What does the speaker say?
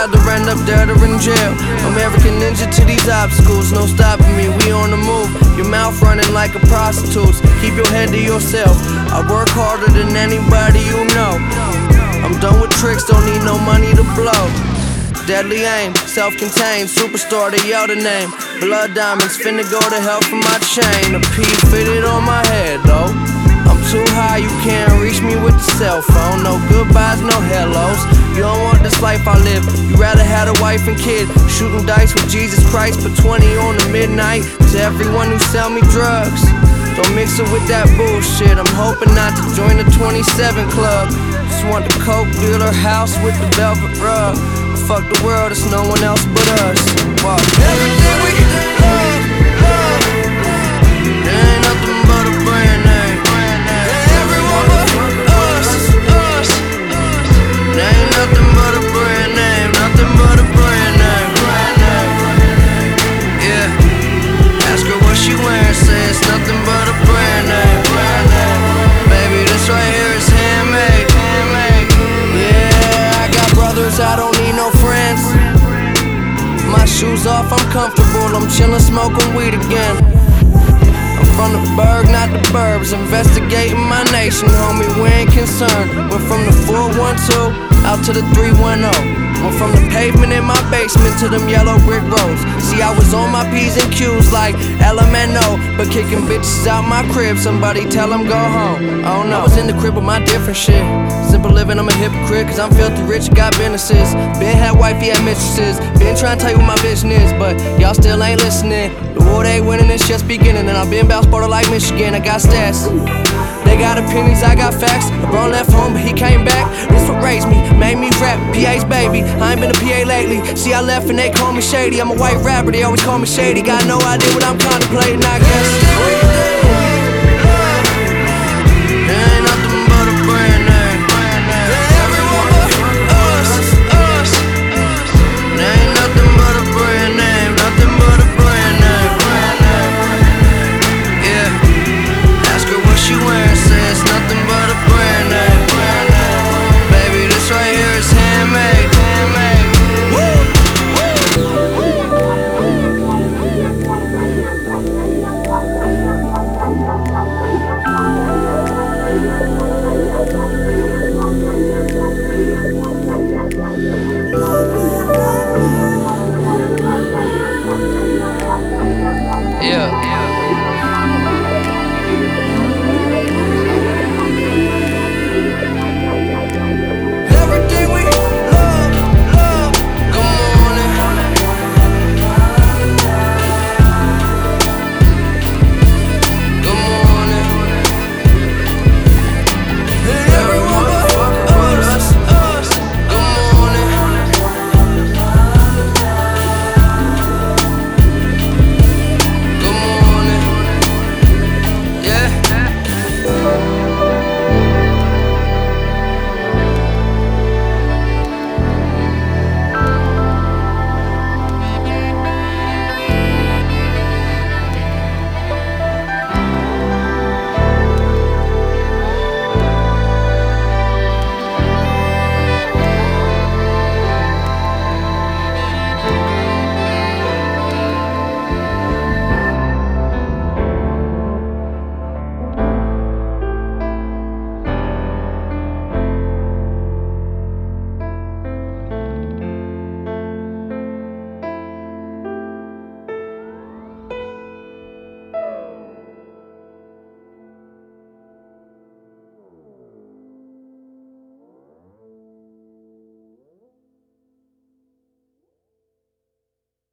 rather end up dead or in jail. American ninja to these obstacles, no stopping me, we on the move. Your mouth running like a prostitute's, keep your head to yourself. I work harder than anybody you know. I'm done with tricks, don't need no money to blow. Deadly aim, self-contained, superstar, they yell the name. Blood diamonds, finna go to hell for my chain. A P fitted on my head though. I'm too high, you can't reach me with the cell phone. No goodbyes, no hellos. You don't want this life I live, you rather had a wife and kid. Shooting dice with Jesus Christ, put 20 on the midnight. To everyone who sell me drugs, don't mix it with that bullshit. I'm hoping not to join the 27 club. Just want the coke dealer house with the velvet rug. Fuck the world, it's no one else but us. Wow. Everything we love, love. There ain't nothing but a brand name. Everyone but us, us. There ain't nothing but a brand name, nothing but a brand name. Yeah. Ask her what she wearing, say it's nothing but a brand name. Baby, this right here is handmade. Yeah, I got brothers, I don't need no friends. My shoes off, I'm comfortable, I'm chillin', smoking weed again. I'm from the burg, not the burbs, investigating my nation, homie, we ain't concerned. Went from the 412 out to the 310. Went from the pavement in my basement to them yellow brick roads. See, I was on my P's and Q's like LMNO, but kicking bitches out my crib, somebody tell them go home. Oh no, I was in the crib with my different shit. Simple living, I'm a hypocrite, cause I'm filthy rich, got businesses. Been had wifey, had mistresses. Been trying to tell you what my vision is, but y'all still ain't listening. The war they winning, it's just beginning. And I've been bout Sparta like Michigan, I got stats. They got opinions, I got facts. LeBron left home, but he came back. This what raised me, made me rap, PA's baby. I ain't been a PA lately. See, I left and they call me shady. I'm a white rapper, they always call me shady. Got no idea what I'm contemplating, I guess.